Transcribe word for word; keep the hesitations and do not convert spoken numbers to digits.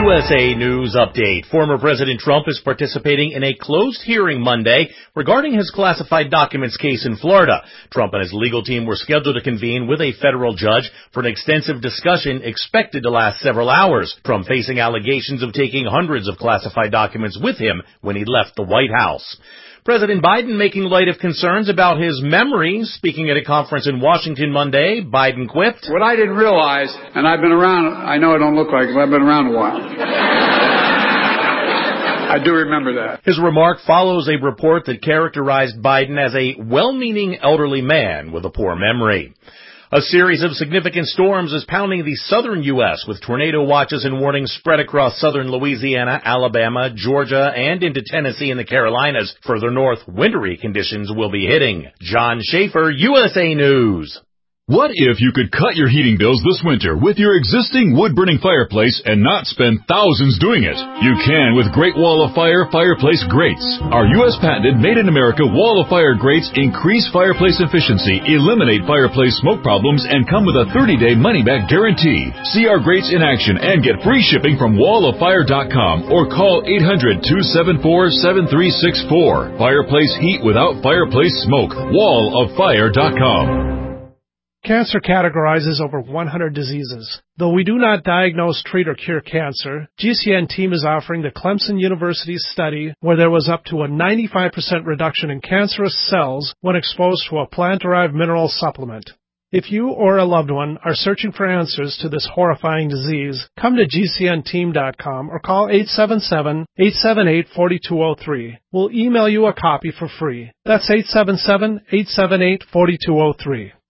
U S A News Update. Former President Trump is participating in a closed hearing Monday regarding his classified documents case in Florida. Trump and his legal team were scheduled to convene with a federal judge for an extensive discussion expected to last several hours. Trump facing allegations of taking hundreds of classified documents with him when he left the White House. President Biden making light of concerns about his memory. Speaking at a conference in Washington Monday, Biden quipped, "What I didn't realize, and I've been around, I know I don't look like it, but I've been around a while. I do remember that." His remark follows a report that characterized Biden as a well-meaning elderly man with a poor memory. A series of significant storms is pounding the southern U S with tornado watches and warnings spread across southern Louisiana, Alabama, Georgia, and into Tennessee and the Carolinas. Further north, wintry conditions will be hitting. John Schaefer, U S A News. What if you could cut your heating bills this winter with your existing wood-burning fireplace and not spend thousands doing it? You can with Great Wall of Fire fireplace grates. Our U S patented made-in-America Wall of Fire grates increase fireplace efficiency, eliminate fireplace smoke problems, and come with a thirty-day money-back guarantee. See our grates in action and get free shipping from wall of fire dot com or call eight hundred, two seven four, seven three six four. Fireplace heat without fireplace smoke. wall of fire dot com. Cancer categorizes over one hundred diseases. Though we do not diagnose, treat, or cure cancer, G C N team is offering the Clemson University study where there was up to a ninety-five percent reduction in cancerous cells when exposed to a plant-derived mineral supplement. If you or a loved one are searching for answers to this horrifying disease, come to G C N team dot com or call eight seven seven, eight seven eight, four two zero three. We'll email you a copy for free. That's eight seven seven, eight seven eight, four two zero three.